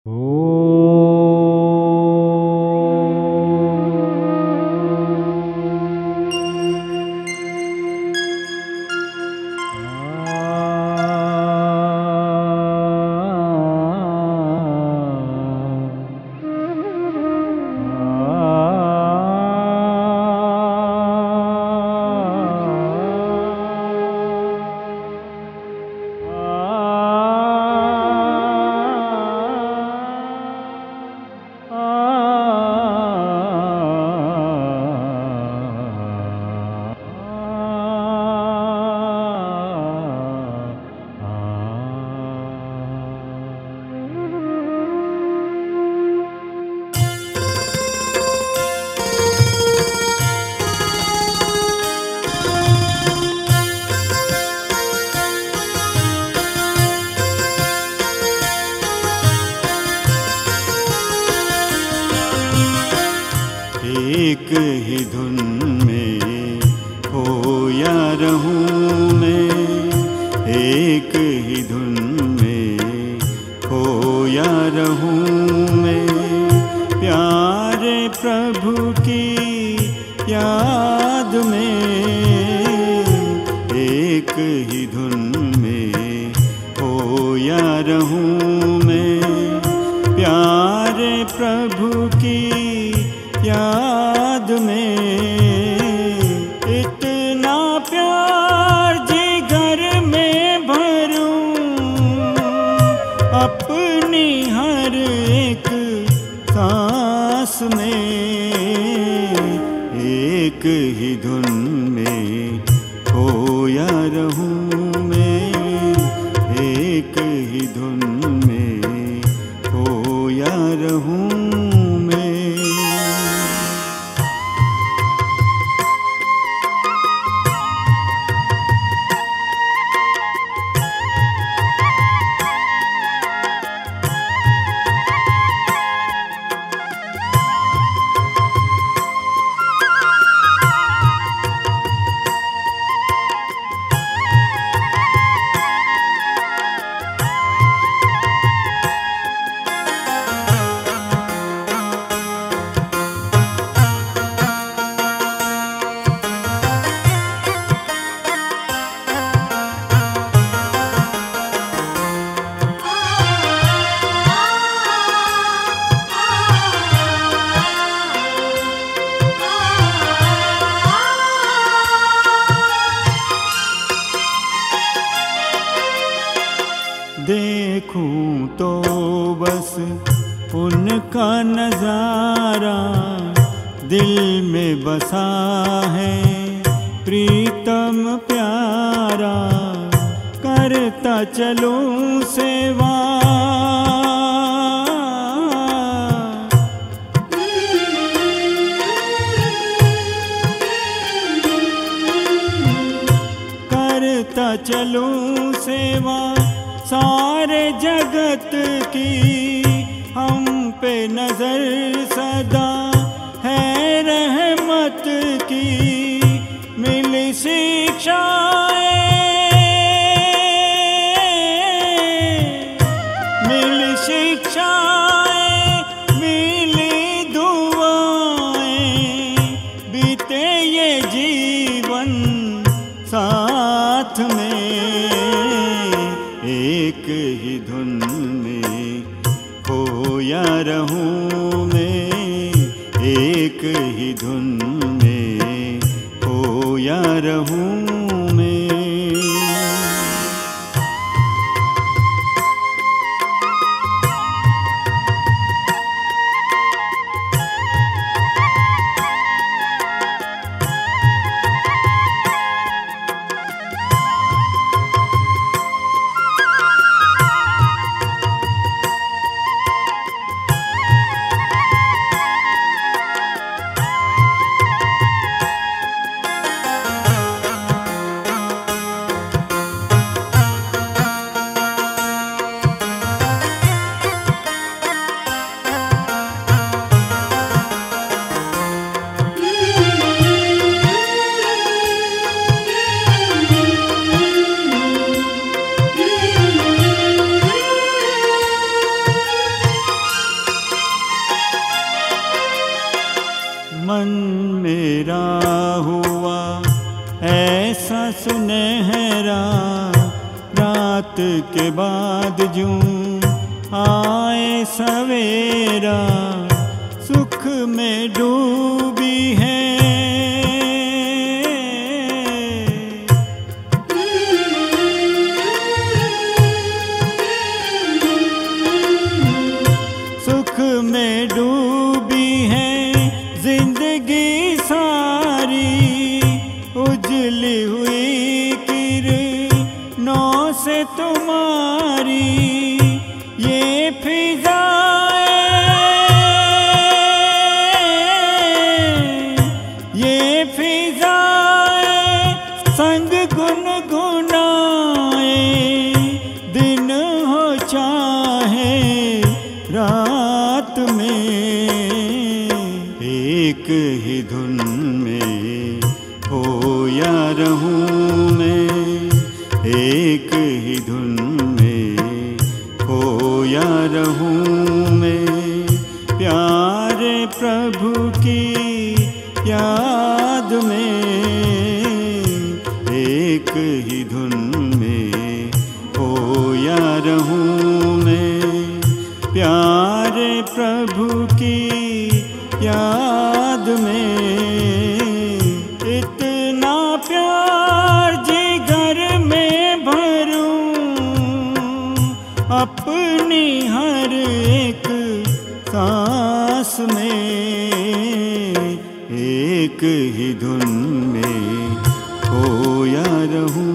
एक ही धुन में खोया रहूं मैं, एक ही धुन में खोया रहूं मैं, प्यारे प्रभु की याद में। एक ही धुन में खोया रहूं मैं, प्यारे प्रभु की याद में। इतना प्यार जिगर में भरूं अपनी हर एक सांस में। एक ही धुन में खोया रहूं मैं, एक ही धुन में खोया रहूं मैं। देखूं तो बस उनका नजारा दिल में बसा है प्रीतम प्यारा। करता चलूं सेवा करता चलूं सेवा सारे जगत की। हम पे नजर सदा है रहमत की, मिली शिक्षाएं मिली शिक्षाएं मिली दुआएं, बीते ये जीवन साथ में। एक ही धुन में खोया रहूं मैं, एक ही धुन में खोया रहूं मैं। सुनहरा रात के बाद जूं आए सवेरा, सुख में डूबी है सुख में डूबी है जिंदगी सारी, उजली हुई किरणों से तुम्हारी ये फिजाएं, ये फिजाएं संग गुनगुनाए, दिन हो चाहे रात में, एक ही धुन में खोया रहूं मैं, एक ही धुन में खोया रहूं मैं, प्यारे प्रभु की याद में, एक ही धुन में खोया रहूं मैं, प्यारे प्रभु की याद में। इतना प्यार जिगर में भरूं अपनी हर एक सांस में, एक ही धुन में खोया रहूं।